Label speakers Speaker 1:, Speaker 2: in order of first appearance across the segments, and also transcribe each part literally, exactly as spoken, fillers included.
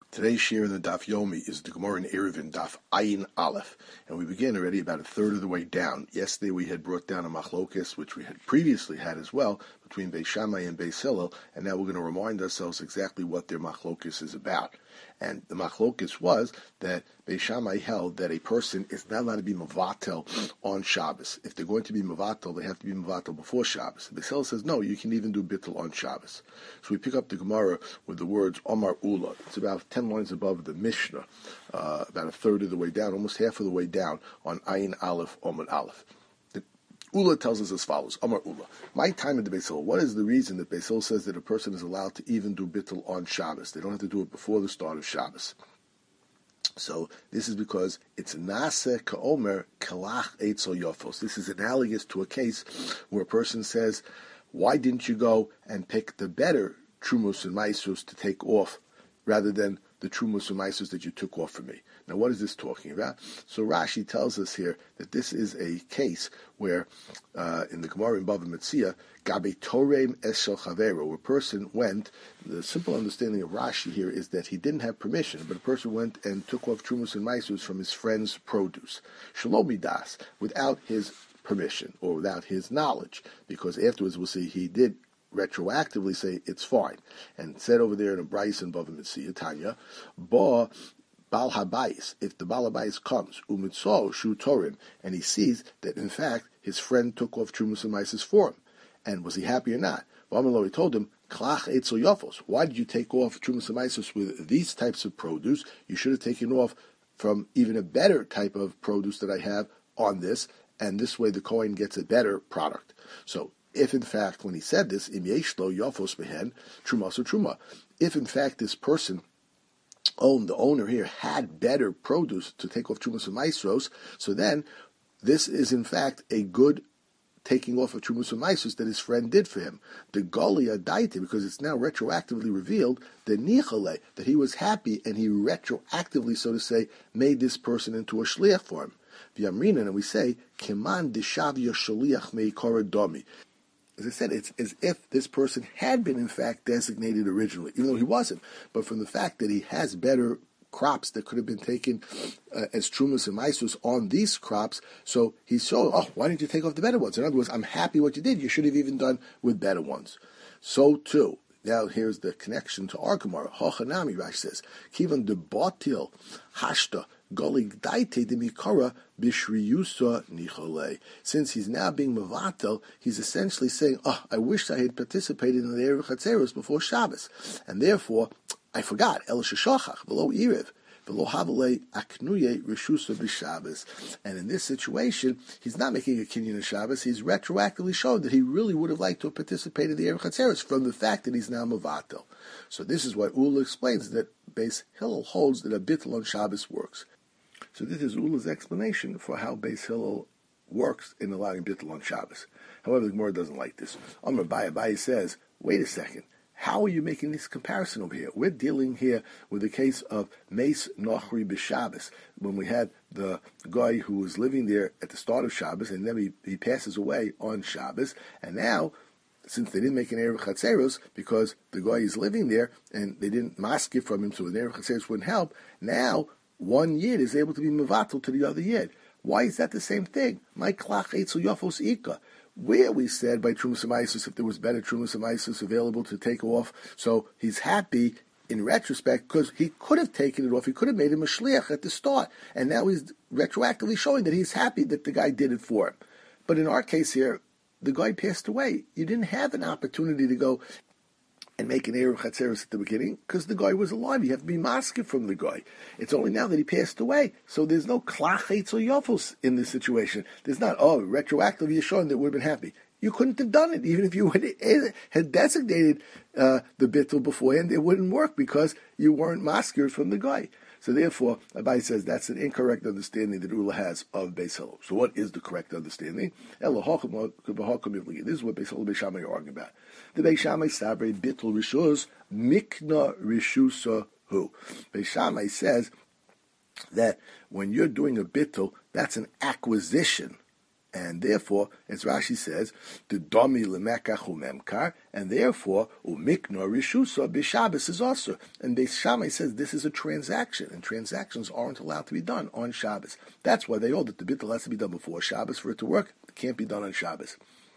Speaker 1: Today's share in the Daf Yomi is the Gemara in Eruvin, Daf Ayin Aleph, and we begin already about a third of the way down. Yesterday we had brought down a machlokes, which we had previously had as well, between Beis Shammai and Beis Hillel, and now we're going to remind ourselves exactly what their machlokes is about. And the machlokes was that Beis Shammai held that a person is not allowed to be mevatel on Shabbos. If they're going to be mevatel, they have to be mevatel before Shabbos. Beis Hillel says, no, you can even do bittul on Shabbos. So we pick up the Gemara with the words Omar Ula. It's about ten lines above the Mishnah, uh, about a third of the way down, almost half of the way down, on Ayin Aleph, Omar Aleph. Ula tells us as follows, Amar Ula, my time in the Beis Hillel, what is the reason that Beis Hillel says that a person is allowed to even do bittul on Shabbos? They don't have to do it before the start of Shabbos. So this is because it's Nase Ka'omer Kalach Eitzel Yofos. This is analogous to a case where a person says, why didn't you go and pick the better Trumus and Maisus to take off rather than the Trumus and Maisus that you took off from me? Now, what is this talking about? So Rashi tells us here that this is a case where, uh, in the Gemara in Bava Metzia, Gabe Torem Eshel Chavero, where a person went, the simple understanding of Rashi here is that he didn't have permission, but a person went and took off Trumus and Maisus from his friend's produce. Shalom Midas, without his permission, or without his knowledge, because afterwards we'll see he did retroactively say it's fine, and said over there in a Bryce and Bava Metzia, Tanya, Ba Bal Habayis, if the Bal Habayis comes, Umitzol Shu Torim, and he sees that in fact his friend took off Trumus and Maisus for him, and was he happy or not? Vamalo, he told him, Klach Eitzel Yofos, why did you take off Trumus and Maisus with these types of produce? You should have taken off from even a better type of produce that I have on this, and this way the Kohen gets a better product. So, if in fact, when he said this, Im Yeshlo Yofos Behen, Trumas or Truma, if in fact this person owned, the owner here, had better produce to take off Trumas and Maisros, so then this is in fact a good taking off of Trumas and Maisus that his friend did for him. The Golia Daite, because it's now retroactively revealed, the Nichale, that he was happy and he retroactively, so to say, made this person into a shliach for him. V'yamrina, and we say, Keman deshavya shaliach meikara domi. As I said, it's as if this person had been, in fact, designated originally, even though he wasn't. But from the fact that he has better crops that could have been taken uh, as Trumas and Maisus on these crops, so he's so, oh, why didn't you take off the better ones? In other words, I'm happy what you did. You should have even done with better ones. So, too, now here's the connection to our Gemara. Hochanami, Rash says, Kivan de Batil Hashta Golig Daite de Mikara Bishriyusa Nichole. Since he's now being Mavatel, he's essentially saying, oh, I wish I had participated in the Erev Chatzeros before Shabbos. And therefore, I forgot. El Sheshachach, Velo Erev. And in this situation, he's not making a kinyan of Shabbos. He's retroactively showing that he really would have liked to have participated in the Erev Chatzeros from the fact that he's now Mavatel. So this is what Ula explains, that Beis Hillel holds that a bittul on Shabbos works. So this is Ula's explanation for how Beis Hillel works in allowing bittul on Shabbos. However, the Gemara doesn't like this. Amar Abaye, Abaye says, wait a second. How are you making this comparison over here? We're dealing here with the case of Meis Nochri b'Shabbos, when we had the guy who was living there at the start of Shabbos, and then he, he passes away on Shabbos, and now, since they didn't make an Erev Chatzeros, because the guy is living there, and they didn't mask it from him, so an Erev Chatzeros wouldn't help, now one yid is able to be mevatel to the other yid. Why is that the same thing? My klach eitzel yofos ika. Where we said by Trumas and Maisus, if there was better Trumas and Maisus available to take off, so he's happy in retrospect because he could have taken it off. He could have made him a shliach at the start, and now he's retroactively showing that he's happy that the guy did it for him. But in our case here, the guy passed away. You didn't have an opportunity to go and make an Erev Chatzeros at the beginning, because the guy was alive. You have to be masked from the guy. It's only now that he passed away. So there's no klach eitzel yofos in this situation. There's not, oh, retroactively you're showing that would have been happy. You couldn't have done it. Even if you had, had designated uh, the bittul beforehand, it wouldn't work because you weren't masked from the guy. So therefore, Abaye says that's an incorrect understanding that Ula has of Beis Hillel. So what is the correct understanding? This is what Beis Hillel and Beis Shammai are arguing about. The Beis Shammai sabre bittul rishus mikna rishusa hu. Beis Shammai says that when you're doing a bittul, that's an acquisition And therefore, as Rashi says, the domi lemekach umemkar, and therefore umikno rishusa b'Shabbos is also. And Beis Shammai says this is a transaction, and transactions aren't allowed to be done on Shabbos. That's why they hold that the bittul has to be done before Shabbos for it to work. It can't be done on Shabbos.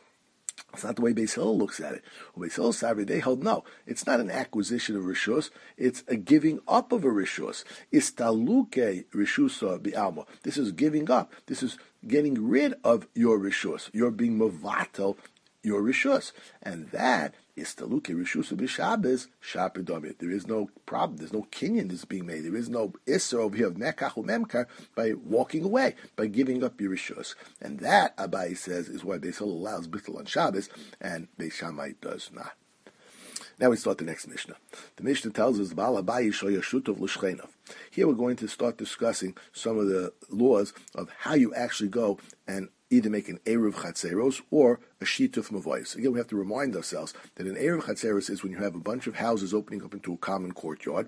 Speaker 1: It's not the way Beis Hillel looks at it. Well, Beis Hillel Savri, they hold no. It's not an acquisition of rishus. It's a giving up of a rishus. Istaluke rishusa bi'alma. This is giving up. This is getting rid of your rishus. You're being mavatel your rishus, and that is taluke rishusa b'Shabbos shapidomit. There is no problem. There's no kinyan that's being made. There is no isser over here of mekach umemkar by walking away, by giving up your rishus. And that, Abai says, is why Beis Hillel allows bittul on Shabbos, and Beis Shammai does not. Now we start the next Mishnah. The Mishnah tells us, Ba'al Abayi shoya shutov l'shcheinav. Here we're going to start discussing some of the laws of how you actually go and either make an Eruv Chatzeros or a Shituf Mavoyos. Again, we have to remind ourselves that an Eruv Chatzeros is when you have a bunch of houses opening up into a common courtyard.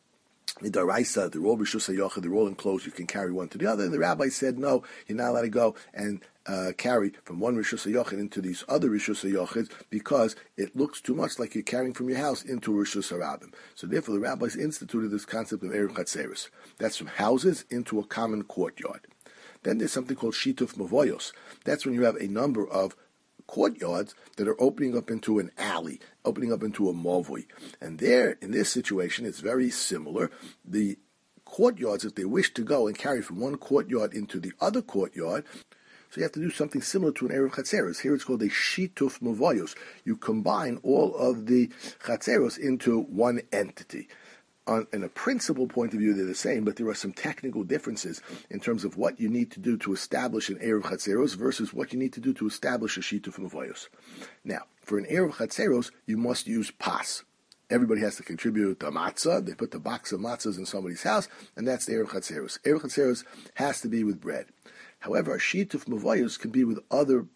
Speaker 1: Midaraisa, they're all Rishus HaYochid, they're all enclosed, you can carry one to the other. And the rabbi said, no, you're not allowed to go and uh, carry from one Rishus HaYochid into these other Rishus HaYochids because it looks too much like you're carrying from your house into a Rishus HaRabim. So therefore, the rabbis instituted this concept of Eruv Chatzeros. That's from houses into a common courtyard. Then there's something called Shituf Mavoyos. That's when you have a number of courtyards that are opening up into an alley, opening up into a mavui. And there, in this situation, it's very similar. The courtyards, if they wish to go and carry from one courtyard into the other courtyard, so you have to do something similar to an Eruv Chatzeros. Here it's called a Shituf Mavoyos. You combine all of the Chatzeros into one entity. On, in a principal point of view, they're the same, but there are some technical differences in terms of what you need to do to establish an Eruv Chatzeros versus what you need to do to establish a Shituf Mavoyos. Now, for an Eruv Chatzeros, you must use pas. Everybody has to contribute a matzah. They put the box of matzahs in somebody's house, and that's the Eruv Chatzeros. Eruv Chatzeros has to be with bread. However, a Shituf Mavoyos can be with other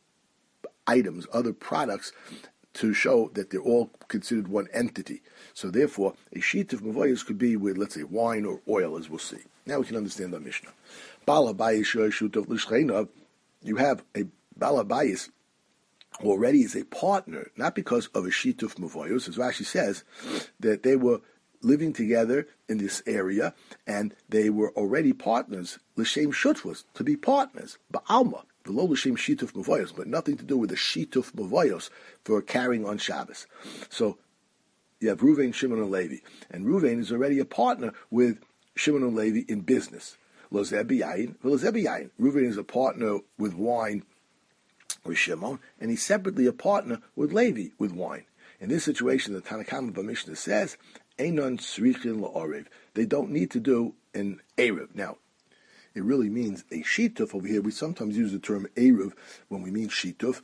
Speaker 1: items, other products, to show that they're all considered one entity. So therefore, a sheet of mavoyos could be with, let's say, wine or oil, as we'll see. Now we can understand the Mishnah. You have a balabayis who already is a partner, not because of a sheet of mavoyos, as Rashi says, that they were living together in this area, and they were already partners, l'shem shutfus, to be partners, ba'alma. V'lo l'shem shituf mavoyos, but nothing to do with the shituf mavoyos for carrying on Shabbos. So you have Ruvain, Shimon, and Levi, and Ruvain is already a partner with Shimon and Levi in business. Lo zeh b'yayin, v'lo zeh b'yayin. Ruvain is a partner with wine with Shimon, and he's separately a partner with Levi with wine. In this situation, the Tanna Kamma B'Mishnah says, Einon tzrichin la'orev. They don't need to do an erev. Now, it really means a shituf over here. We sometimes use the term eruv when we mean shituf,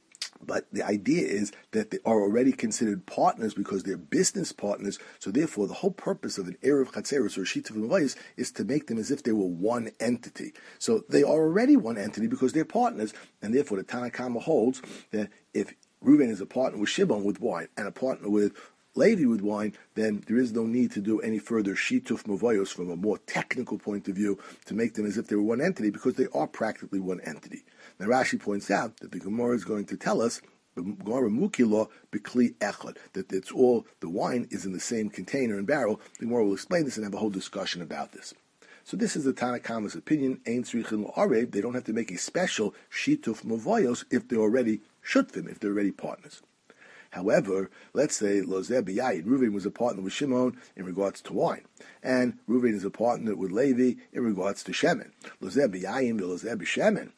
Speaker 1: but the idea is that they are already considered partners because they're business partners. So therefore, the whole purpose of an eruv chatzeros or shituf mavayis is to make them as if they were one entity. So they are already one entity because they're partners, and therefore the Tanna Kamma holds that if Reuven is a partner with Shimon with wine and a partner with Levi with wine, then there is no need to do any further shituf mavayos from a more technical point of view to make them as if they were one entity, because they are practically one entity. Now Rashi points out that the Gemara is going to tell us, the Gemara Mukilo B'Kli Echad, that it's all, the wine is in the same container and barrel. The Gemara will explain this and have a whole discussion about this. So this is the Tanna Kamma's opinion. Ein tzrichin la'arev. They don't have to make a special shituf mavayos if they're already shutfim, if they're already partners. However, let's say Lozeh b'Yayin, Reuven was a partner with Shimon in regards to wine, and Reuven is a partner with Levi in regards to Shemen. Lozeh b'Yayin, Lozeh b'Shemen.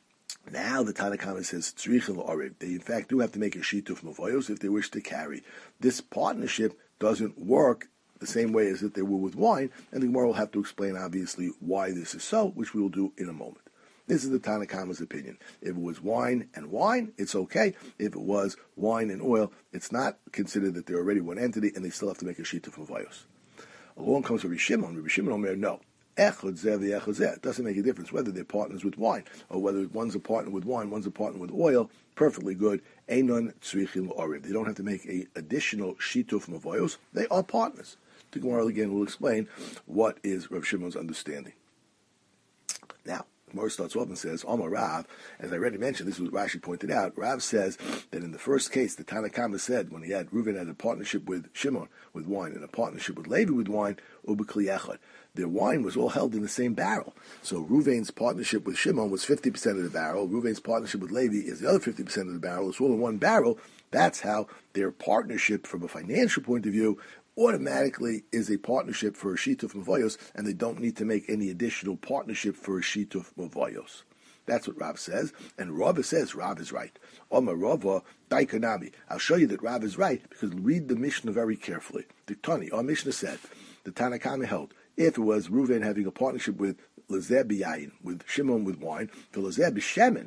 Speaker 1: Now the Tanna Kamma says tzrichin la'arev. They in fact do have to make a shituf mavayos if they wish to carry. This partnership doesn't work the same way as if they were with wine, and the Gemara will have to explain obviously why this is so, which we will do in a moment. This is the Tanna Kamma's opinion. If it was wine and wine, it's okay. If it was wine and oil, it's not considered that they're already one entity, and they still have to make a shituf mavayos. Along comes Rabbi Shimon. Rabbi Shimon Omer, no. Echad zeh v'echad zeh. It doesn't make a difference whether they're partners with wine, or whether one's a partner with wine, one's a partner with oil. Perfectly good. Einon tzrichin la'arev. They don't have to make a additional shituf mavayos. They are partners. The Gemara again will explain what is Rabbi Shimon's understanding. Now, Gemara starts off and says, Omar Rav, as I already mentioned, this is what Rashi pointed out. Rav says that in the first case, the Tanna Kama said when he had Reuven had a partnership with Shimon with wine and a partnership with Levi with wine, ubekli echad. Their wine was all held in the same barrel. So Reuven's partnership with Shimon was fifty percent of the barrel. Reuven's partnership with Levi is the other fifty percent of the barrel. It's all in one barrel. That's how their partnership from a financial point of view automatically is a partnership for a shituf mavoyos, and they don't need to make any additional partnership for a shituf mavoyos. That's what Rav says, and Rava says Rav is right. Omar Rava Daikanami. I'll show you that Rav is right because read the Mishnah very carefully. The Tani, our Mishnah said, the Tanna Kama held, if it was Reuven having a partnership with Lezeb Yayin, with Shimon with wine, for Lezeb Shemen,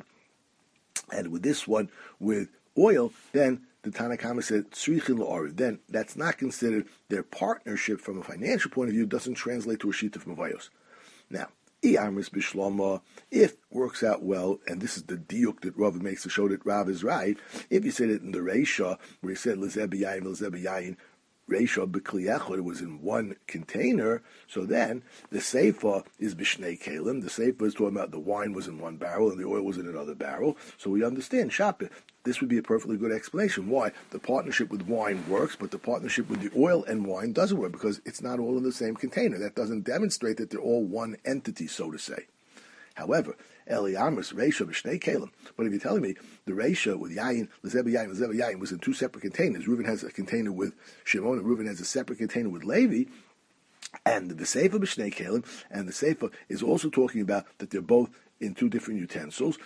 Speaker 1: and with this one with oil, then the Tanna Kama said, Tzrichin La'oriv. Then that's not considered their partnership from a financial point of view, doesn't translate to a sheet of Mavayos. Now, Iamris Bishlama, if works out well, and this is the diuk that Rav makes to show that Rav is right, if you said it in the Reisha, where he said Lezeb Yayin, Lezeb Yayin, Reisha B'Kli Echad, it was in one container, so then the Seifa is B'Shnei Kalim. The Seifa is talking about the wine was in one barrel and the oil was in another barrel. So we understand, Shapir, this would be a perfectly good explanation why the partnership with wine works, but the partnership with the oil and wine doesn't work, because it's not all in the same container. That doesn't demonstrate that they're all one entity, so to say. However, Eli Amris, Reisha, B'Shnei Kalim. But if you're telling me the Reisha with Yayin, Lezeb Yayin, Lezeb Yayin was in two separate containers, Reuven has a container with Shimon, and Reuven has a separate container with Levi, and the Seifa B'Shnei Kalim, and the Seifa is also talking about that they're both in two different utensils.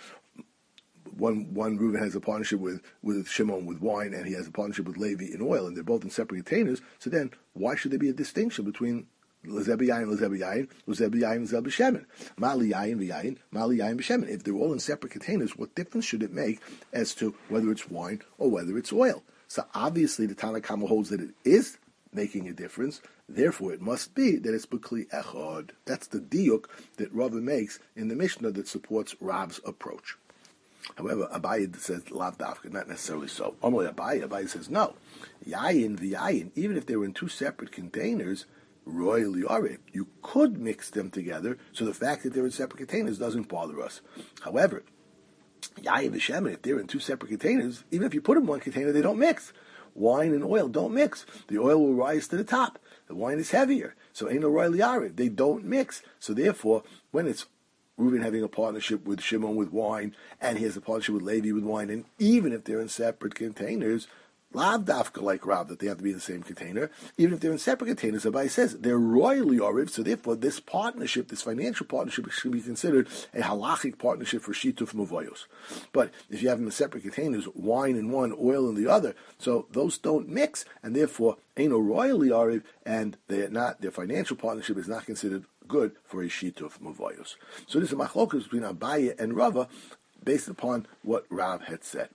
Speaker 1: One, one Reuven has a partnership with, with Shimon with wine, and he has a partnership with Levi in oil, and they're both in separate containers. So then, why should there be a distinction between Lezeb Yayin, Lezeb Yayin, Lezeb Yayin, Lezeb B'Shemen, Mali Yayin, V'Yayin, Mali Yayin, B'Shemen? If they're all in separate containers, what difference should it make as to whether it's wine or whether it's oil? So obviously, the Tanna Kama holds that it is making a difference. Therefore, it must be that it's B'Kli Echad. That's the diuk that Rava makes in the Mishnah that supports Rav's approach. However, Abaye says lav dafka, not necessarily so. Only Abaye, Abaye says no. Yayin v'yayin, even if they were in two separate containers, royally are you could mix them together. So the fact that they're in separate containers doesn't bother us. However, yayin v'shemen, if they're in two separate containers, even if you put them in one container, they don't mix. Wine and oil don't mix. The oil will rise to the top. The wine is heavier. So ain't no royally are they don't mix. So therefore, when it's Reuven having a partnership with Shimon with wine, and he has a partnership with Levi with wine, and even if they're in separate containers, lav dafka like Rav, that they have to be in the same container, even if they're in separate containers, Abai says they're royally oriv, so therefore this partnership, this financial partnership, should be considered a halachic partnership for shituf mavoyos. But if you have them in separate containers, wine in one, oil in the other, so those don't mix, and therefore ain't no royally oriv, and they're not, their financial partnership is not considered good for a shituf mavoyos. So this is a machlokas between Abaye and Rava, based upon what Rav had said.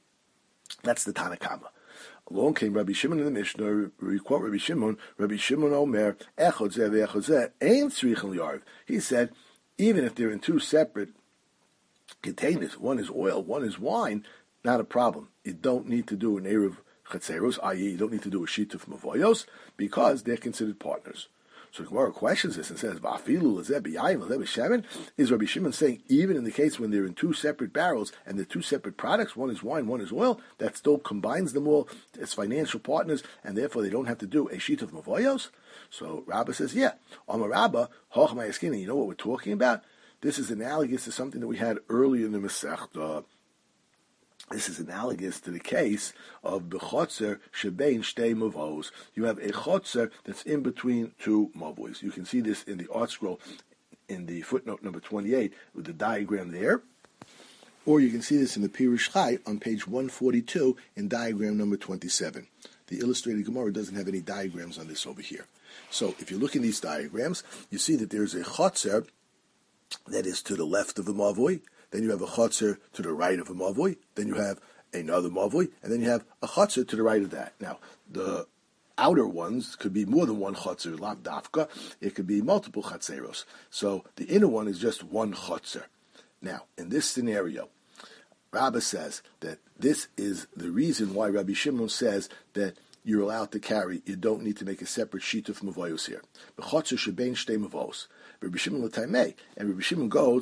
Speaker 1: That's the Tanna Kama. Along came Rabbi Shimon in the Mishnah. We quote Rabbi Shimon. Rabbi Shimon Omer Echod Zeh ve'Echod Zeh Ein Tzrichen Li'arv. He said, even if they're in two separate containers, one is oil, one is wine, not a problem. You don't need to do an eruv chatzeros, that is, you don't need to do a shituf mavoyos, because they're considered partners. So the Gemara questions this and says, is Rabbi Shimon saying even in the case when they're in two separate barrels and the two separate products, one is wine, one is oil, that still combines them all as financial partners, and therefore they don't have to do a sheet of mavoyos? So Rabbah says, yeah. Amar Rabbah, hoch ma'askin, you know what we're talking about? This is analogous to something that we had earlier in the Masechta. This is analogous to the case of bechotzer shebein shtei mavos. You have a chotzer that's in between two mavos. You can see this in the art scroll in the footnote number twenty-eight with the diagram there. Or you can see this in the Pirush Chai on page one forty-two in diagram number twenty-seven. The illustrated Gemara doesn't have any diagrams on this over here. So if you look in these diagrams, you see that there's a chotzer that is to the left of a mavoi. Then you have a chotzer to the right of a mavoi. Then you have another mavoi, and then you have a chotzer to the right of that. Now, the outer ones could be more than one chotzer, lav dafka. It could be multiple chatzeros. So the inner one is just one chotzer. Now, in this scenario, Rabbah says that this is the reason why Rabbi Shimon says that you're allowed to carry, you don't need to make a separate sheet of mavoyos here. B'chotzer shebein shtei mavos. Rabbi Shimon l'taimei, and Rabbi Shimon goes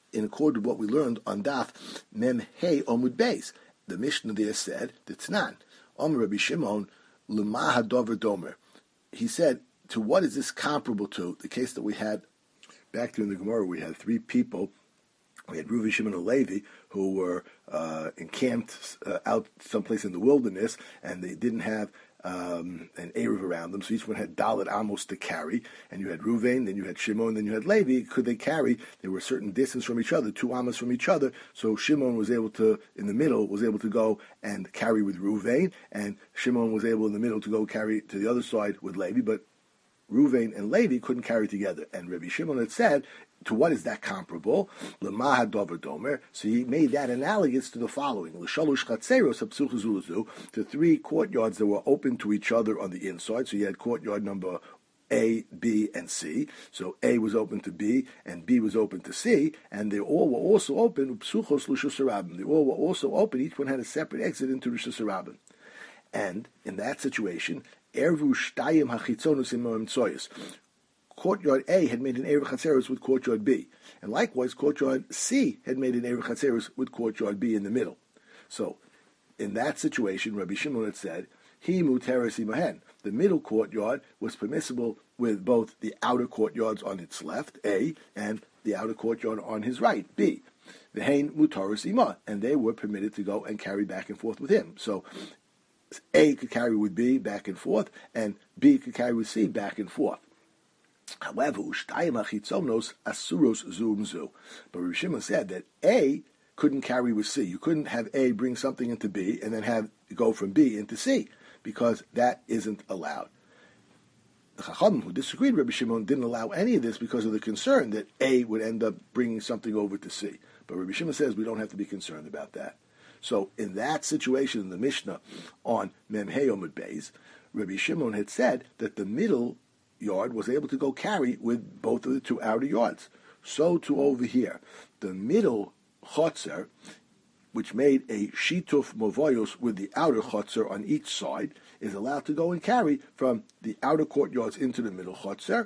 Speaker 1: in accord with what we learned on Daf Mem Hey Omud Beis. The Mishnah there said, the Tanan, Omer Rabbi Shimon, L'ma hadover domer. He said, to what is this comparable to? The case that we had back during the Gemara, we had three people. We had Reuven, Shimon, and Levi, who were uh, encamped uh, out someplace in the wilderness, and they didn't have um, an Erev around them, so each one had Dalet Amos to carry. And you had Reuven, then you had Shimon, then you had Levi. Could they carry? They were a certain distance from each other, two Amos from each other. So Shimon was able to, in the middle, was able to go and carry with Reuven, and Shimon was able in the middle to go carry to the other side with Levi, but Reuven and Levi couldn't carry together. And Rabbi Shimon had said, to what is that comparable? L'ma hadover domer. So he made that analogous to the following: L'shalosh chatzeros hapsuch zuluzu, to three courtyards that were open to each other on the inside. So you had courtyard number A, B, and C. So A was open to B, and B was open to C, and they all were also open. Psuchos l'shus harabim. They all were also open. Each one had a separate exit into Rishus harabim. And in that situation, ervu shtayim hachitzonus imoim tzoyis. Courtyard A had made an Erev Chatzeros with courtyard B. And likewise, courtyard C had made an Erev Chatzeros with courtyard B in the middle. So, in that situation, Rabbi Shimon had said, Hi muteres imahen. The middle courtyard was permissible with both the outer courtyards on its left, A, and the outer courtyard on his right, B. V'hein mutaris ima. And they were permitted to go and carry back and forth with him. So, A could carry with B back and forth, and B could carry with C back and forth. However, ushtayim achitzonos asuros zum zu. But Rabbi Shimon said that A couldn't carry with C. You couldn't have A bring something into B and then have go from B into C, because that isn't allowed. The Chachamim who disagreed with Rabbi Shimon didn't allow any of this because of the concern that A would end up bringing something over to C. But Rabbi Shimon says we don't have to be concerned about that. So in that situation in the Mishnah on Mem Hey Omud Beis, Rabbi Shimon had said that the middle yard was able to go carry with both of the two outer yards. So too over here, the middle chotzer, which made a shituf movoyos with the outer chotzer on each side, is allowed to go and carry from the outer courtyards into the middle chotzer,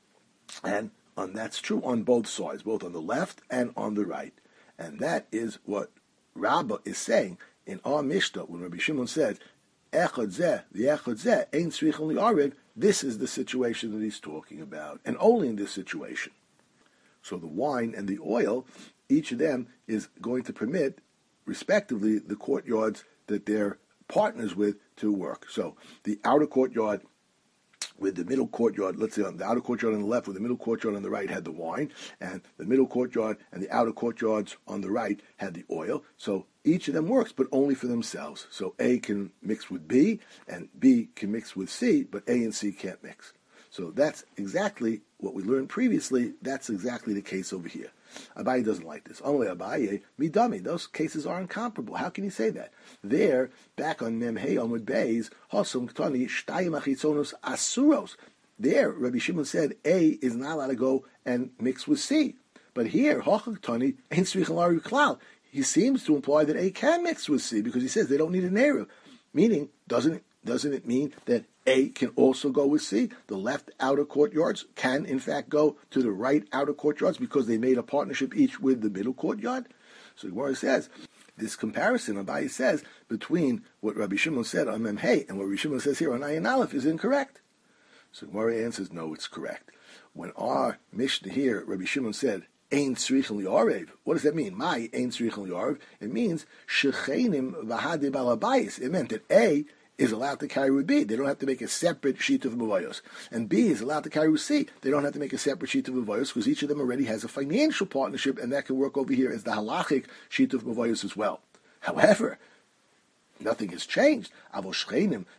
Speaker 1: and and that's true on both sides, both on the left and on the right. And that is what Rabbah is saying in our Mishnah when Rabbi Shimon says, Echad zeh, the echad zeh, ein tzrichon li'arev. This is the situation that he's talking about, and only in this situation. So the wine and the oil, each of them is going to permit, respectively, the courtyards that they're partners with to work. So the outer courtyard with the middle courtyard, let's say on the outer courtyard on the left, with the middle courtyard on the right had the wine, and the middle courtyard and the outer courtyards on the right had the oil. So each of them works, but only for themselves. So A can mix with B, and B can mix with C, but A and C can't mix. So that's exactly what we learned previously. That's exactly the case over here. Abaye doesn't like this. Only Abaye, midami. Those cases are incomparable. How can you say that? There, back on Mem Hey Omud Beis, Hosum Ktani Shtayim Achitzonos Asuros. There, Rabbi Shimon said A is not allowed to go and mix with C. But here, Hochak Ktani Ein Tzrichon L'Arev Klal. He seems to imply that A can mix with C because he says they don't need an Erev. Meaning, doesn't it, doesn't it mean that A can also go with C? The left outer courtyards can, in fact, go to the right outer courtyards because they made a partnership each with the middle courtyard. So Gemara says, this comparison, Abaye says, between what Rabbi Shimon said on Mem Hey and what Rabbi Shimon says here on Ayin Aleph is incorrect. So Gemara answers, no, it's correct. When our Mishnah here, Rabbi Shimon said, Ein tzrichon li'arev. What does that mean? My ein tzrichon li'arev. It means shechenim v'hadei balabayis. It meant that A is allowed to carry with B. They don't have to make a separate sheet of mavayos. And B is allowed to carry with C. They don't have to make a separate sheet of mavayos because each of them already has a financial partnership, and that can work over here as the halachic sheet of mavayos as well. However, nothing has changed. But if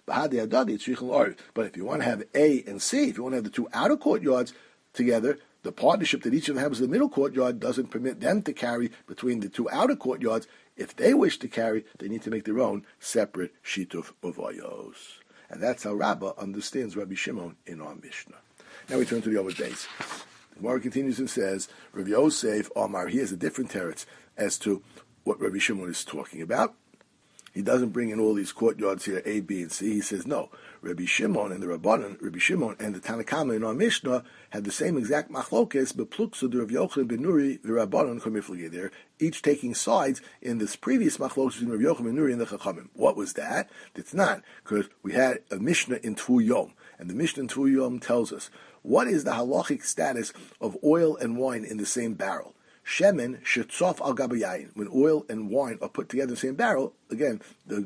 Speaker 1: you want to have A and C, if you want to have the two outer courtyards together, the partnership that each of them has in the middle courtyard doesn't permit them to carry between the two outer courtyards. If they wish to carry, they need to make their own separate shituf mavayos. And that's how Rabbah understands Rabbi Shimon in our Mishnah. Now we turn to the Omud Beis. The Gemara continues and says, Rav Yosef Omar, he has a different teretz as to what Rabbi Shimon is talking about. He doesn't bring in all these courtyards here, A, B, and C. He says, no, Rabbi Shimon and the Rabbanan, Rabbi Shimon and the Tanna Kama in our Mishnah had the same exact machlokes, but pluksu de Rav Yochanan ben Nuri, the Rabbanan komiflige there, each taking sides in this previous machlokes between Rav Yochanan ben Nuri and the Chachamim. What was that? It's not, because we had a Mishnah in Tfu Yom, and the Mishnah in Tfu Yom tells us, what is the halachic status of oil and wine in the same barrel? Shemen shetzof al gabayayin. When oil and wine are put together in the same barrel, again, the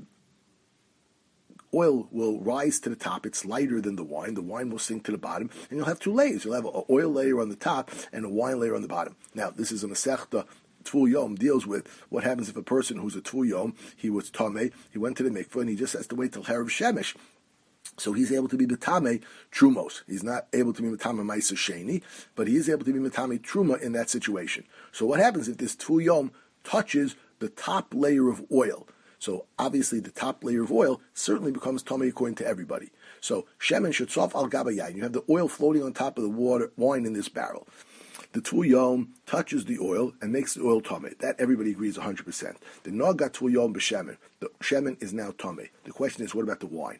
Speaker 1: oil will rise to the top. It's lighter than the wine. The wine will sink to the bottom, and you'll have two layers. You'll have an oil layer on the top and a wine layer on the bottom. Now, this is a Masechta. Tfu Yom deals with what happens if a person who's a Tfu Yom, he was Tomei, he went to the mikveh, and he just has to wait till Harav Shemesh. So he's able to be Matame Trumos. He's not able to be Matame Maisa Sheni, but he is able to be Matame Truma in that situation. So what happens if this Tfu Yom touches the top layer of oil? So obviously the top layer of oil certainly becomes Tomei according to everybody. So Shemen Shetzof al Gabayayin. You have the oil floating on top of the water wine in this barrel. The Tfu Yom touches the oil and makes the oil Tomei. That everybody agrees one hundred percent. The Nogat Tfu Yom b'Shemen. The Shemen is now Tomei. The question is, what about the wine?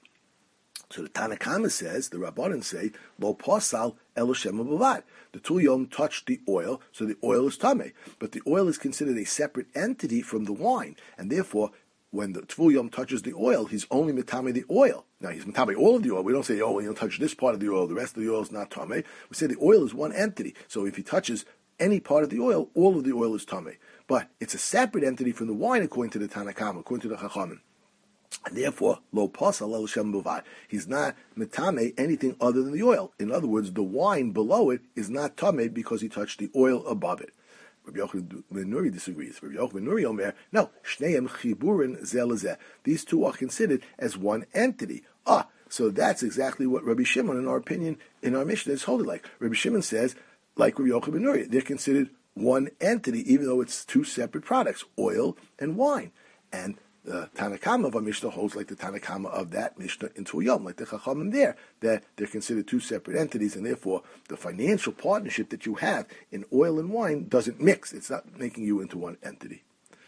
Speaker 1: So the Tanna Kama says, the Rabbanan say, Lo posal elo shema bavad. The Tfu Yom touched the oil, so the oil is tamei. But the oil is considered a separate entity from the wine, and therefore, when the Tfu Yom touches the oil, he's only mitame the oil. Now he's mitame all of the oil. We don't say, oh, well, you don't touch this part of the oil, the rest of the oil is not tamei. We say the oil is one entity. So if he touches any part of the oil, all of the oil is tamei. But it's a separate entity from the wine, according to the Tanna Kama, according to the Chachamim. And therefore, lo pasal el shem bavad. He's not metame anything other than the oil. In other words, the wine below it is not tame because he touched the oil above it. Rabbi Yochanan ben Nuri disagrees. Rabbi Yochanan ben Nuri Omer, no, shneim chiburin zel lezeh. These two are considered as one entity. Ah, so that's exactly what Rabbi Shimon, in our opinion, in our Mishnah, is holding like. Rabbi Shimon says, like Rabbi Yochanan ben Nuri, they're considered one entity, even though it's two separate products, oil and wine. And the Tanna Kama of our Mishnah holds like the Tanna Kama of that Mishnah in Tfu Yom, like the Chachamim there, that they're considered two separate entities, and therefore the financial partnership that you have in oil and wine doesn't mix. It's not making you into one entity.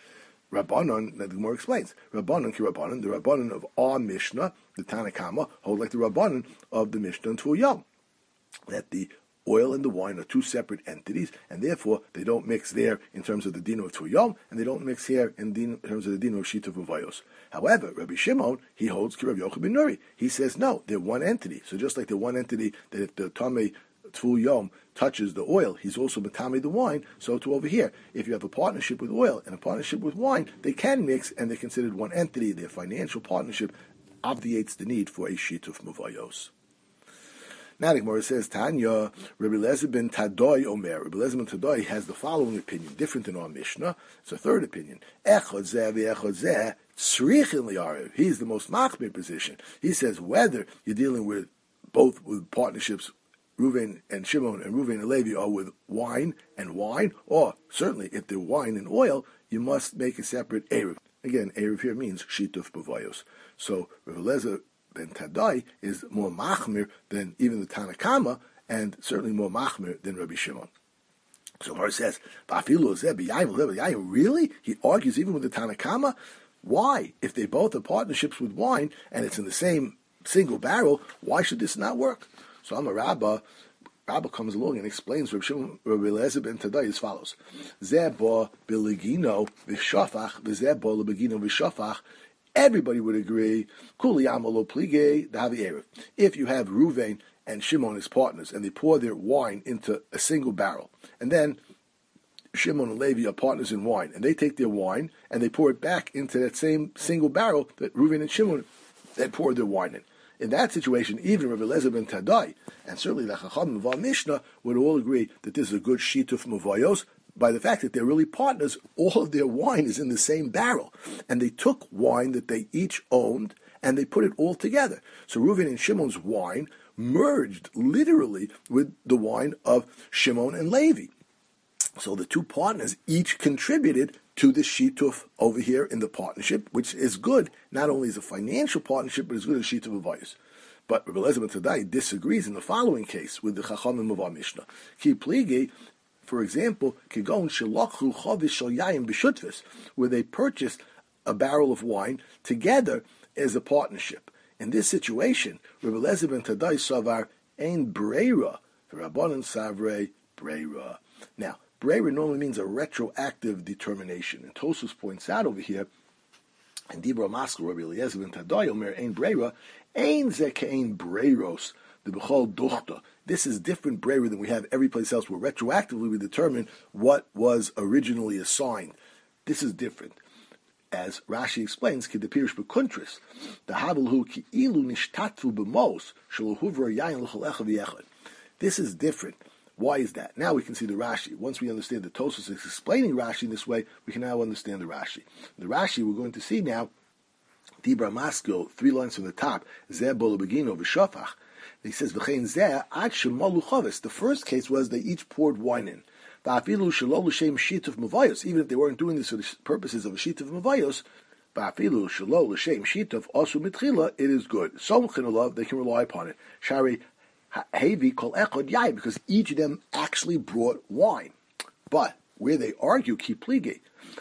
Speaker 1: Rabbanon, the Gemara explains, Rabbanon ki Rabbanon, the Rabbanon of our Mishnah, the Tanna Kama, hold like the Rabbanon of the Mishnah in Tfu Yom, that the oil and the wine are two separate entities, and therefore they don't mix there in terms of the dino of Tfu Yom, and they don't mix here in, din, in terms of the dino of Shita Vuvayos. However, Rabbi Shimon, he holds Ki Rabbi Yochanan ben Nuri. He says, no, they're one entity. So just like the one entity that if the Tamei Tfu Yom touches the oil, he's also Matame the wine, so too over here. If you have a partnership with oil and a partnership with wine, they can mix, and they're considered one entity. Their financial partnership obviates the need for a Shita Vuvayos. Now the Gemara says, Tanya, Rabbi Eliezer ben Tadoi Omer. Rabbi Eliezer ben Tadoi has the following opinion, different than our Mishnah. It's a third opinion. Echad zeh v'echad zeh tzrichin li'arev. He's the most machmir position. He says whether you're dealing with both with partnerships, Reuven and Shimon and Reuven and Levi are with wine and wine, or certainly if they're wine and oil, you must make a separate erev. Again, erev here means shituf b'vayos. So Rabbi Eliezer ben Tadai is more machmir than even the Tanna Kama, and certainly more machmir than Rabbi Shimon. So Gemara says, really? He argues even with the Tanna Kama? Why? If they both are partnerships with wine, and it's in the same single barrel, why should this not work? So I'm a Rabbah. Rabbah comes along and explains Rabbi Shimon, Rabbi Eliezer ben Tadai as follows. Zeba biligino v'shafach, v'zeba lebegino v'shafach. Everybody would agree, if you have Reuven and Shimon as partners, and they pour their wine into a single barrel, and then Shimon and Levi are partners in wine, and they take their wine and they pour it back into that same single barrel that Reuven and Shimon had poured their wine in. In that situation, even Rabbi Eliezer ben Tadai, and certainly the Chachamim of our Mishnah, would all agree that this is a good shituf muvayos, by the fact that they're really partners. All of their wine is in the same barrel. And they took wine that they each owned, and they put it all together. So Reuven and Shimon's wine merged literally with the wine of Shimon and Levi. So the two partners each contributed to the shituf over here in the partnership, which is good, not only as a financial partnership, but as good as shituf avayos. But Rabbi Eliezer ben Tadai disagrees in the following case with the Chachamim of our Mishnah. Ki pligi, for example, kigon shelachru chavish shel yayin b'shutvis, where they purchased a barrel of wine together as a partnership. In this situation, Rebbe Eliezer ben Tadai savar ein breira, v'Rabbanan savrei breira. Now, breira normally means a retroactive determination, and Tosfos points out over here, and Dibra Maskal, Rebbe Eliezer ben Tadai, Omer ein breira, ein ze kein breiros, the bechol duchta. This is different breira than we have every place else, where retroactively we determine what was originally assigned. This is different. As Rashi explains, the havelhu ki ilu nishtatvu b'mos shalohuvra yayin l'chalecha v'yechad. This is different. Why is that? Now we can see the Rashi. Once we understand the Tosfos is explaining Rashi in this way, we can now understand the Rashi. The Rashi we're going to see now, Dibra Maskil, three lines from the top, Zeh bolo begino v'shofach. He says, V'chein zeh ad shemalu chaves. The first case was they each poured wine in. Even if they weren't doing this for the purposes of a sheet of mavayos, it is good. They can rely upon it. Shari hevi kol echad yai, because each of them actually brought wine. But where they argue, kiplige,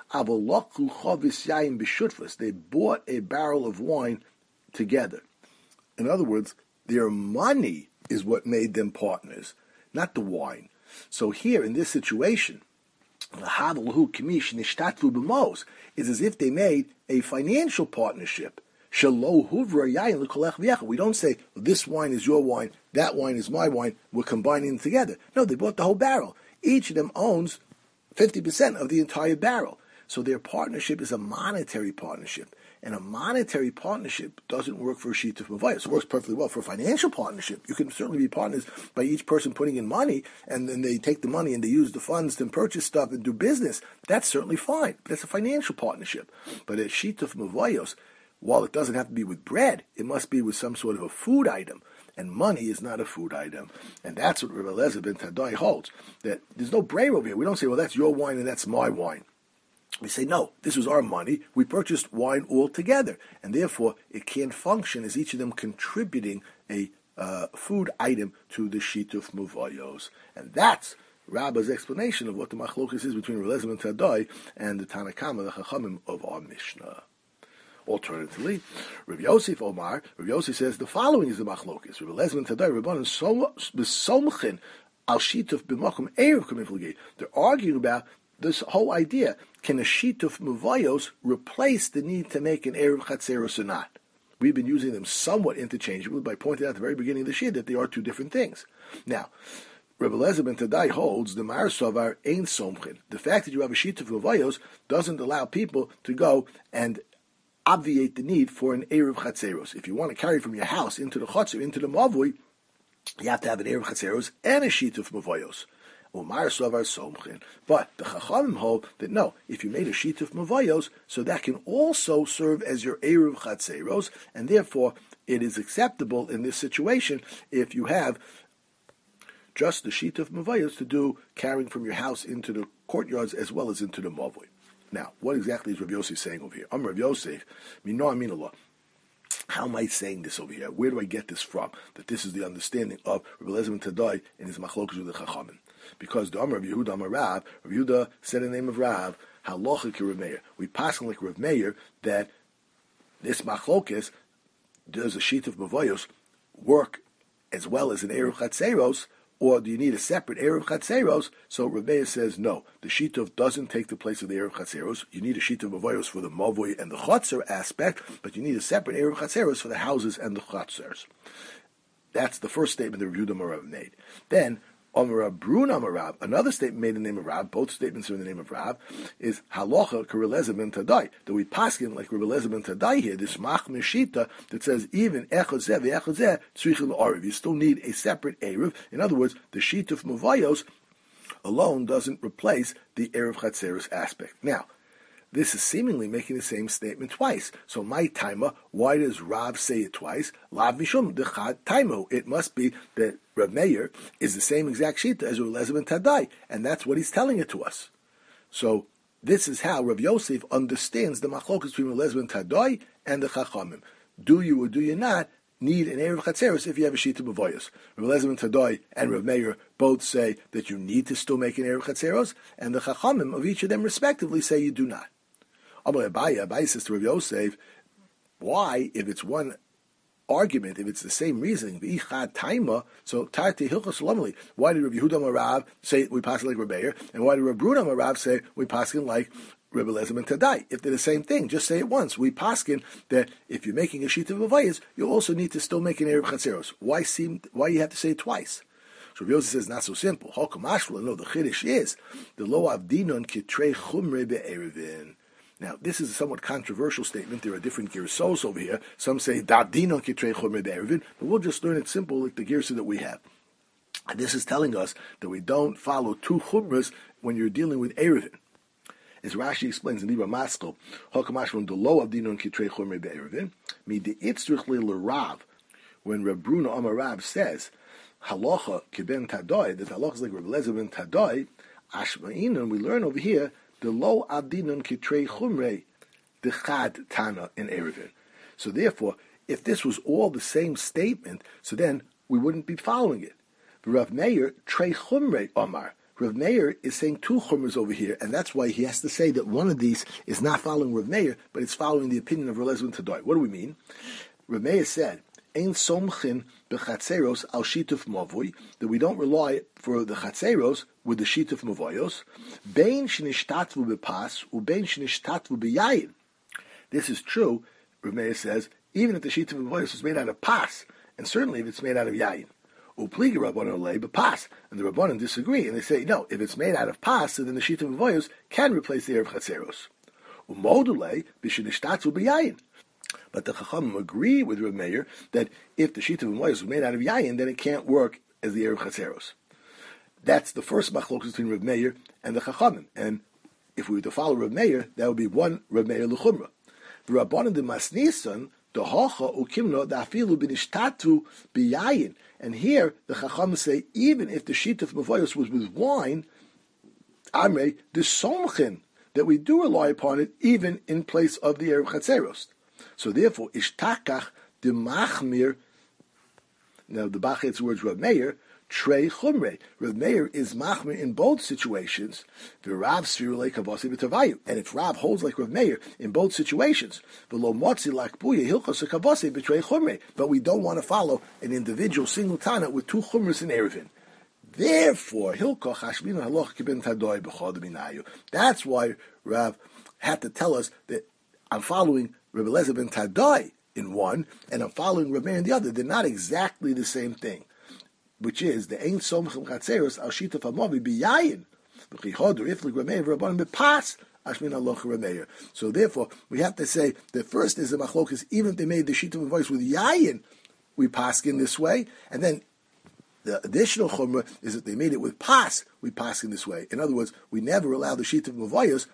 Speaker 1: they bought a barrel of wine together. In other words, their money is what made them partners, not the wine. So here, in this situation, is as if they made a financial partnership. We don't say, this wine is your wine, that wine is my wine, we're combining them together. No, they bought the whole barrel. Each of them owns fifty percent of the entire barrel. So their partnership is a monetary partnership. And a monetary partnership doesn't work for a sheet of mavayos. It works perfectly well for a financial partnership. You can certainly be partners by each person putting in money, and then they take the money and they use the funds to purchase stuff and do business. That's certainly fine. That's a financial partnership. But a sheet of mavayos, while it doesn't have to be with bread, it must be with some sort of a food item. And money is not a food item. And that's what Rebbe Eliezer ben Tadai holds. That there's no brayer over here. We don't say, well, that's your wine and that's my wine. We say, no, this was our money. We purchased wine all together. And therefore, it can't function as each of them contributing a uh, food item to the sheet of muvayos. And that's Rabba's explanation of what the machlokas is between Rebbe Eliezer ben Tadai and the Tanna Kama, the Chachamim of our Mishnah. Alternatively, Rav Yosef Omar, Rav Yosef says the following is the machlokas. Rebbe Eliezer ben Tadai, Rabbanan b'somchin al shituf b'makom erev kamiflagi. They're arguing about this whole idea. Can a sheet of muvayos replace the need to make an erev chatzeros or not? We've been using them somewhat interchangeably by pointing out at the very beginning of the sheet that they are two different things. Now, Rebbe Eliezer ben Tadai holds the Mar Savar ein somchin. The fact that you have a sheet of muvayos doesn't allow people to go and obviate the need for an erev chatzeros. If you want to carry from your house into the chatzer, into the mavui, you have to have an erev chatzeros and a sheet of muvayos. But the Chachamim hold that no, if you made a sheet of mavayos, so that can also serve as your erev chatzeros, and therefore it is acceptable in this situation if you have just the sheet of mavayos to do carrying from your house into the courtyards as well as into the mavui. Now, what exactly is Rav Yosef saying over here? I'm Rav Yosef, Mino Aminallah. How am I saying this over here? Where do I get this from? That this is the understanding of Rebbe Eliezer ben Tadai in his machlokas with the Chachamim. Because the Amar of Yehuda Amar Rav, Rav Yehuda said in the name of Rav, Halacha ki Rav Meir. We pass on like Rav Meir that this machlokas, does a sheet of mavayos work as well as an erev chatzeros, or do you need a separate erev chatzeros? So Rav Meir says no. The shitov doesn't take the place of the erev chatzeros. You need a shitov mavayos for the mavoi and the chatzer aspect, but you need a separate erev chatzeros for the houses and the chatzers. That's the first statement that Rav Yehuda Amarav made. Then Amar Brun Amarav, another statement made in the name of Rav, both statements are in the name of Rav, is Halacha Rebbe Eliezer ben Tadai. That we paskin like Rebbe Eliezer ben Tadai here, this machmir shita that says even echad zeh ve'echad zeh tzrichim la'ariv. You still need a separate erev. In other words, the sheet of mavayos alone doesn't replace the erev chatzeros aspect. Now, this is seemingly making the same statement twice. So my taima, why does Rav say it twice? Lav mishum dechad taimo. It must be that Rav Meir is the same exact shita as Rebbe Eliezer ben Tadai, and that's what he's telling it to us. So this is how Rav Yosef understands the machlokas between Rebbe Eliezer ben Tadai and the Chachamim. Do you or do you not need an erev chatzeros if you have a shita b'voyos? Rebbe Eliezer ben Tadai and Rav Meir both say that you need to still make an erev chatzeros, and the Chachamim of each of them respectively say you do not. Amar Abaye, Abaye says to Rav Yosef, why, if it's one argument, if it's the same reasoning, so Tarti Hilchos Lomeli, why did Rav Yehuda Marav say we pass like Rav Meir, and why did Rav Bruna Marav say we pass like Rebbe Lezer ben Tadai? If they're the same thing, just say it once. We paskin that if you're making a sheet of avayas, you also need to still make an erev chatzeros. Why seem? Why you have to say it twice? So Rav Yosef says not so simple. Halkom Ashla, no, the chiddush is the lo avdinon kitrei chumre be'erevin. Now, this is a somewhat controversial statement. There are different girsos over here. Some say davdinon kitrei chumre be'erevin, but we'll just learn it simple, like the girsa that we have. And this is telling us that we don't follow two chumras when you're dealing with erevin. As Rashi explains in Libra Maskell, Hokamashron the lo avdinon kitrei chumre be'erevin, mi de itzrich le l'rav, when Reb Bruna Amar Rav says halacha kiben tadoi, that halacha is like Reb Lezer ben Tadoi, ashma'in, we learn over here the lo avdinon kitrei chumre the chad tana in erevin. So therefore, if this was all the same statement, so then we wouldn't be following it. Rav Meir trei chumre Amar. Rav Meir is saying two chumras over here, and that's why he has to say that one of these is not following Rav Meir, but it's following the opinion of Reb Lezer ben Tadoi. What do we mean? Rav Meir said, Ein somchin bechatzeros al shituf mavui, that we don't rely for the chatzeros with the shituf mavoyos, bein shenishtatvu bepas, u bein shenishtatvu beyayin. This is true, Rav Meir says, even if the shituf mavoyos is made out of pas, and certainly if it's made out of yayin. Upliga Rabbanon olei bepas, and the Rabbanon disagree, and they say, no, if it's made out of pas, so then the shituf mavoyos can replace the erev chatzeros. Umodulei b'shenishtatvu beyayin. But the Chachamim agree with Rav Meir that if the sheet of Moyes was made out of yayin, then it can't work as the Erev Chatzeros. That's the first machlokes between Rav Meir and the Chachamim. And if we were to follow Rav Meir, that would be one Rav Meir l'chumra. The Rabbanan de Masnisan, the Hocha ukimno da'afilu b'nishtatu b'yayin. And here the Chachamim say even if the sheet of Moyes was with wine, Amrei the somchin, that we do rely upon it even in place of the Erev Chatzeros. So therefore, ishtakach de machmir. Now the Bachet's words Rav Meir trei chumre. Rav Meir is machmir in both situations. The Rav sfiru like kavasi b'tavayu, and if Rav holds like Rav Meir in both situations, the lo motzi lakbuya hilchos kavasi b'trei chumre. But we don't want to follow an individual single tana with two chumras in erevin. Therefore, hilkoch hashmina haloch kiben tadoi b'chod minayu. That's why Rav had to tell us that I'm following Rebbe Lezer ben Tadai in one, and I'm following Rav Meir in the other. They're not exactly the same thing, which is the Ein Somchem Chatzeros Al Shituf Hamavi B'Yayin B'Chichoder Iflik Rav Meir V'Rabbanim B'Pas Ashmin Aloch Rav Meir. So therefore, we have to say that first is a machlokas. Even if they made the Shituf Havoyos with Yayin, we paskin this way, and then the additional chumrah is that they made it with Pas, we paskin this way. In other words, we never allow the Shituf Havoyos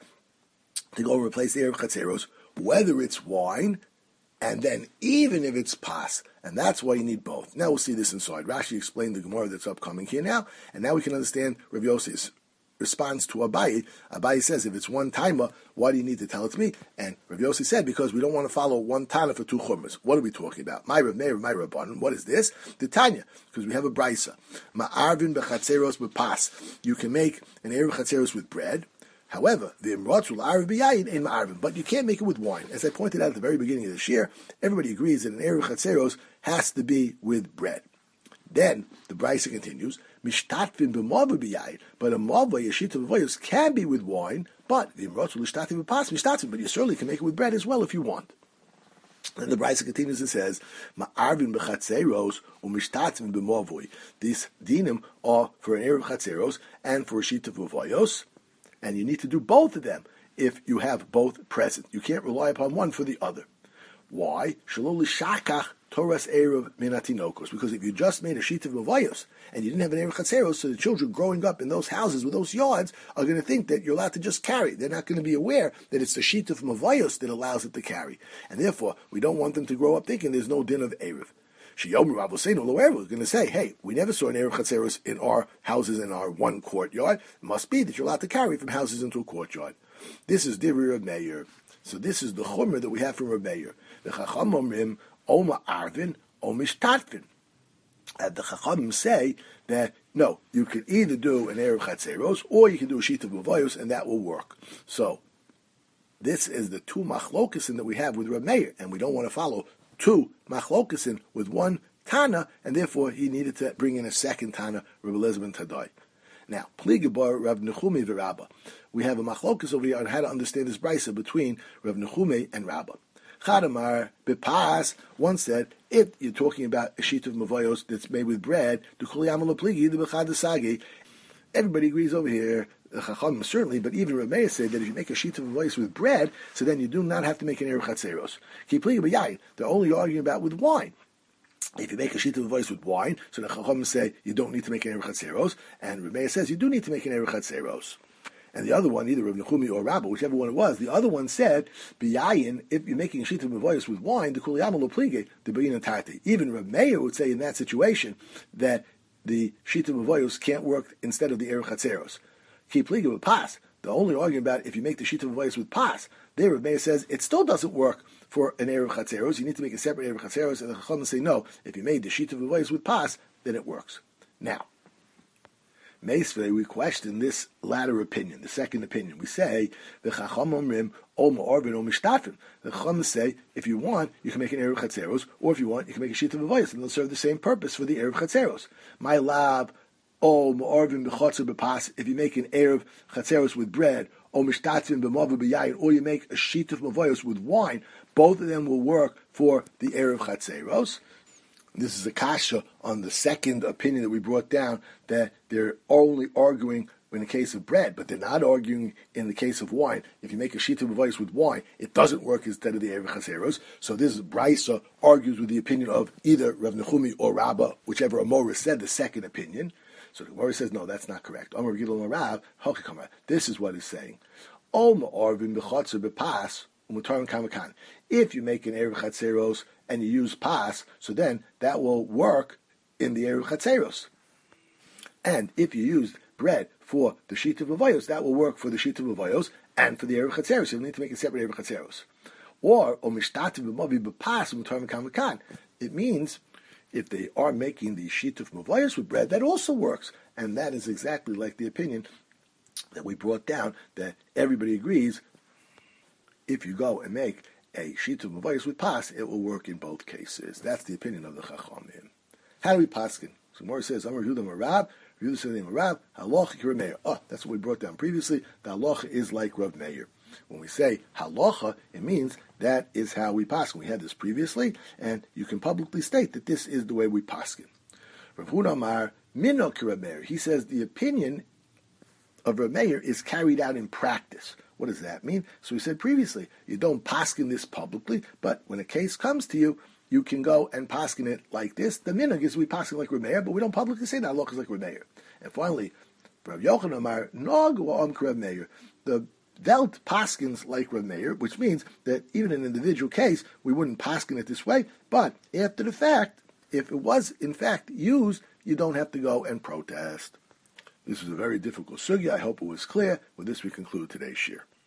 Speaker 1: to go replace the Erev Chatzeros, whether it's wine, and then even if it's pas, and that's why you need both. Now we'll see this inside. Rashi explained the Gemara that's upcoming here now, and now we can understand Rav Yosef's response to Abaye. Abaye says, if it's one timer, why do you need to tell it to me? And Rav Yosef said, because we don't want to follow one tana for two chumras. What are we talking about? My Rav Meir, my Rabbanon. What is this? The Tanya, because we have a brisa. Ma'arvin bechatzeros bepas. You can make an erev chatzeros with bread. However, the imrotzul arv b'yayin in ma'arvin, but you can't make it with wine. As I pointed out at the very beginning of this year, everybody agrees that an erev chatzeros has to be with bread. Then the brisa continues, mishtatvin b'mava b'yayin, but a mava yeshita v'voyos can be with wine, but the imrotzul ishtatvin b'pas mishtatvin, but you certainly can make it with bread as well if you want. And the brisa continues and says, ma'arvin b'chatzeros u'mishtatvin b'mavoi. These dinim are for an erev chatzeros and for a shita v'voyos. And you need to do both of them if you have both present. You can't rely upon one for the other. Why? Shalol shakach Toras erev minatinokos. Because if you just made a sheet of mavayos and you didn't have an erev chatzeros, so the children growing up in those houses with those yards are going to think that you're allowed to just carry. They're not going to be aware that it's the sheet of mavayos that allows it to carry. And therefore, we don't want them to grow up thinking there's no din of erev. Shiyomer Avosenu Loever was going to say, hey, we never saw an erev chatzeros in our houses in our one courtyard. It must be that you're allowed to carry from houses into a courtyard. This is Divri Rav Meir. So this is the chumrah that we have from Rav Meir. The Chacham Omrim Oma Arvin Omishtatvin. And the Chachamim say that no, you can either do an erev chatzeros or you can do a sheet of mavayos, and that will work. So This is the two machlokesin that we have with Reb Meir, and we don't want to follow two machlokesin with one Tana, and therefore he needed to bring in a second Tana, Reb Eliezer ben Tadai. Now, Pligabar Rav Nechumi v'Rabba. We have a machlokas over here on how to understand this brisa between Rav Nechumi and Rabba. Chadamar bepas. One said, if you're talking about a sheet of mavayos that's made with bread, everybody agrees over here. The Chacham certainly, but even Reb Meir said that if you make a sheet of mavayos with bread, so then you do not have to make an erev chatzeros. They're only arguing about with wine. If you make a sheet of voice with wine, so the Chacham say you don't need to make an erev chatzeros, and Reb Meir says you do need to make an erev chatzeros. And the other one, either Rav Nechumi or Rabba, whichever one it was, the other one said, B'yayin, if you're making a sheet of voice with wine, the kuliyama lo plige, the b'yin tati. Even Reb Meir would say in that situation that the sheet of voice can't work instead of the erev chatzeros. Ki plige with pas. The only argument about if you make the sheet of voice with pas, there Reb Meir says it still doesn't work for an erev chatzeros. You need to make a separate erev chatzeros, and the Chacham say no. If you made the sheet of voice with pas, then it works. Now, Meisvei, we question this latter opinion, the second opinion. We say the Chacham omrim o ma'arvin o mishtatfin. The Chacham say if you want, you can make an erev chatzeros, or if you want, you can make a sheet of voice, and they'll serve the same purpose for the erev chatzeros. My lab o ma'arvin b'chotzer b'pas. If you make an erev chatzeros with bread, o mishtatfin b'mavu b'yayin, or you make a sheet of mavoyos with wine, both of them will work for the erev chatzeros. This is a kasha on the second opinion that we brought down, that they're only arguing in the case of bread, but they're not arguing in the case of wine. If you make a sheet of voice with wine, it doesn't work instead of the erev chaseros. So this brisa argues with the opinion of either Rav Nechumi or Rabba, whichever Amora said the second opinion. So the Amora says, no, that's not correct. Amor Gilon Rav, this is what it's saying. If you make an erev chatzeros and you use pas, so then that will work in the erev chatzeros. And if you use bread for the sheet of avayos, that will work for the sheet of avayos and for the erev chatzeros. You need to make a separate erev chatzeros. Or omishtativ b'mavi b'pas u'mutar mekan mekan. It means if they are making the sheet of mavayos with bread, that also works, and that is exactly like the opinion that we brought down, that everybody agrees. If you go and make a sheet of mavayos with pas, it will work in both cases. That's the opinion of the Chachamim. How do we paskin? So Mor says, Amar Yehuda Marab, Yehuda said the Marab, halacha Rav Meir. Oh, that's what we brought down previously. The halacha is like Rav Meir. When we say halacha, it means that is how we paskin. We had this previously, and you can publicly state that this is the way we paskin. Rav Huna Amar Mino Rav Meir. He says the opinion of Rav Meir is carried out in practice. What does that mean? So we said previously, you don't paskin this publicly, but when a case comes to you, you can go and paskin it like this. The minhag is we paskin like Rav Meir, but we don't publicly say that halacha is like Rav Meir. And finally, Rav Yochanan Amar Nog Am Rav Meir. The Welt paskins like Rav Meir, which means that even in an individual case, we wouldn't paskin it this way, but after the fact, if it was in fact used, you don't have to go and protest. This was a very difficult sugya. I hope it was clear. With this, we conclude today's shir.